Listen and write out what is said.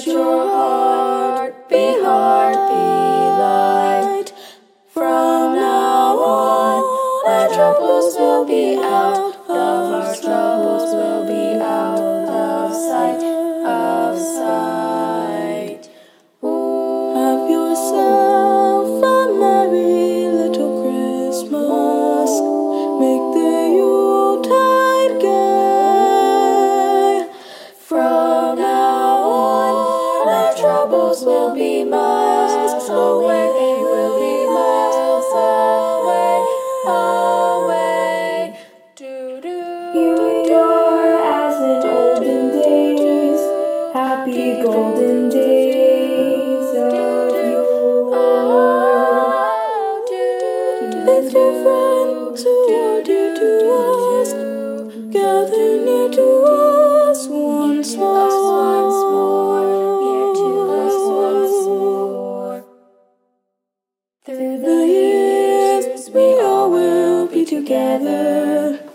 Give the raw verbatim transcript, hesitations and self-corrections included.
your heart be heart be light. From now on, our troubles will be out of our troubles will be out of sight, of sight. Ooh. Have yourself a merry little Christmas. Make the Yuletide gay. From now on, our troubles will be miles away, will be miles away, away. Do do. Here we are as in olden days, happy golden days of yore. With your friends who are dear to us, gather near to us once more. Near to us once more. Through the years we all will be together.